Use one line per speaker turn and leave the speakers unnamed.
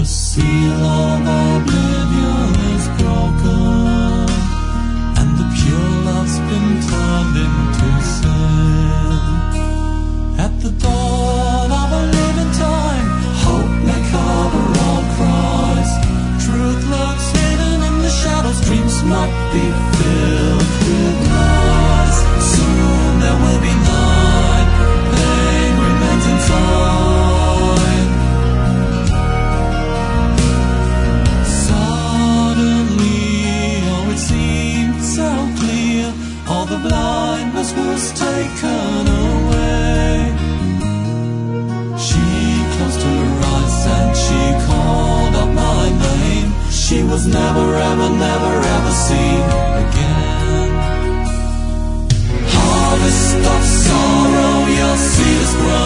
seal of oblivion is broken, and the pure love's been turned into sin. At the dawn of a living time, hope may cover all cries. Truth lurks hidden in the shadows, dreams might be filled with lies. Soon there will be night, pain remains inside. Suddenly, oh it seemed so clear, all the blindness was taken away. She closed her eyes and she called out my name. She was never ever, never ever seen again. Harvest of sorrow, your seed is grown.